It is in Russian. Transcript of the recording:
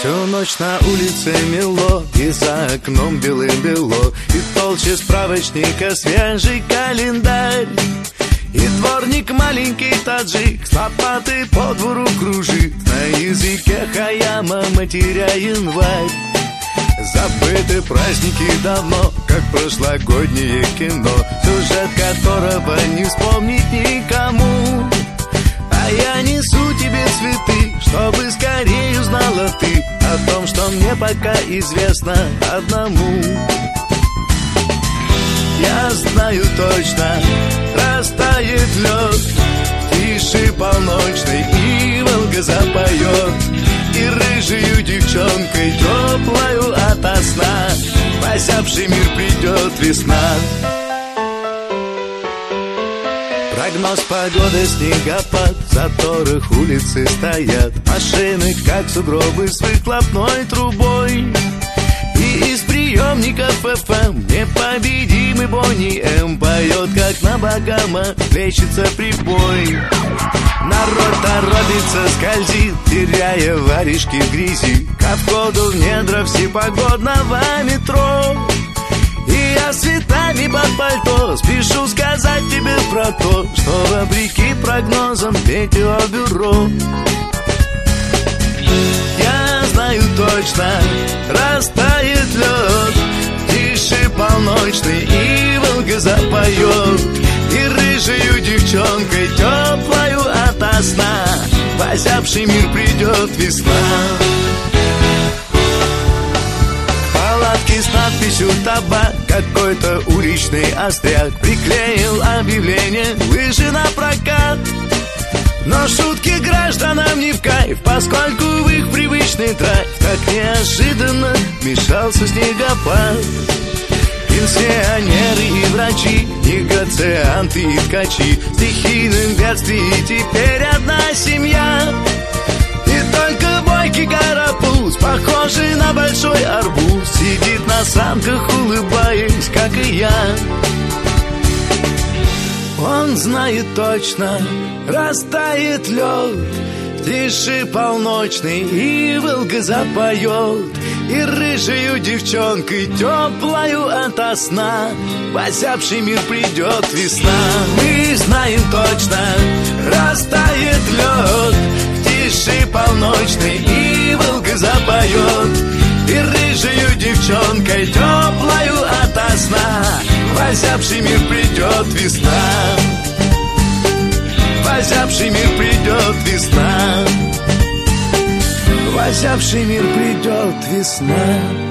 Всю ночь на улице мело, и за окном белым-бело, и толще справочника свежий календарь. И дворник маленький таджик с лопатой по двору кружит, на языке хаяма матеря январь. Забыты праздники давно, как прошлогоднее кино, сюжет которого не вспомнить никому. А я несу тебе цветы, чтобы скорее узнала ты о том, что мне пока известно одному. Я знаю точно, растает лед, тише полночной, и Волга запоет, и рыжею девчонкой теплою ото сна в озябший мир придет весна. Прогноз погоды, снегопад, в заторах улицы стоят машины, как сугробы с выхлопной трубой. И из приемников ФМ непобедимый Бонни М поет, как на Багама плещется прибой. Народ торопится, скользит, теряя варежки в грязи, ко входу в недра всепогодного метро. И я с цветами под пальто спешу сказать тебе про то, что вопреки прогнозам метеобюро. Я знаю точно, растает лед, тише полночный, и Волга запоет, и рыжею девчонкой теплою ото сна в озябший мир придет весна. Палатки с надписью «Табак», какой-то уличный остряк приклеил объявление «Лыжи на прокат». Но шутки гражданам не в кайф, поскольку в их привычный драйв так неожиданно вмешался снегопад. Пенсионеры и врачи, негацианты и ткачи, в стихийном бедствии теперь одна семья. И только бойкий карапуз, похожий на большой арбуз, сидит на санках, улыбаясь, как и я. Он знает точно, растает лед, тише полночный, и Волга запоет, и рыжею девчонкой теплою ото сна в озябший мир придет весна. Мы знаем точно, растает лед, тише полночный, и Волга запоет, и рыжею девчонкой теплою ото сна в озябший мир придет весна. В озябший мир придет весна. В озябший мир придет весна.